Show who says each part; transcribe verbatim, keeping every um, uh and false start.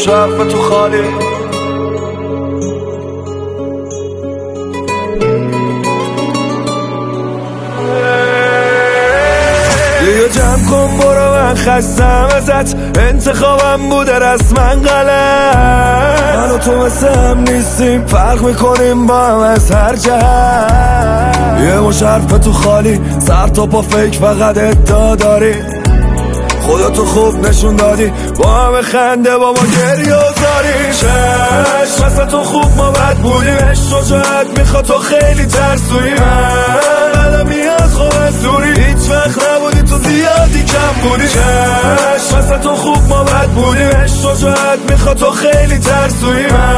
Speaker 1: تو حرف تو خالی. دیگه جمع کن برو، من خستم ازت، انتخابم بوده رسما غلط. من و تو مثل هم نیستیم، فرق میکنیم با هم از هر جهت. یه مش حرف تو خالی، سر تا پا فکر فقط ادعا داری. خودتو خوب نشون دادی، با همه خنده با ما گریه و زاری. چشم مثل تو خوب ما بد بودیم، عشق شجاعت میخواد تو خیلی ترسوی. من قدمی از خوب از دوری، هیچ وقت نبودی تو زیادی کم بودی. چشم مثل تو خوب ما بد بودیم، عشق شجاعت میخواد تو خیلی ترسوی. من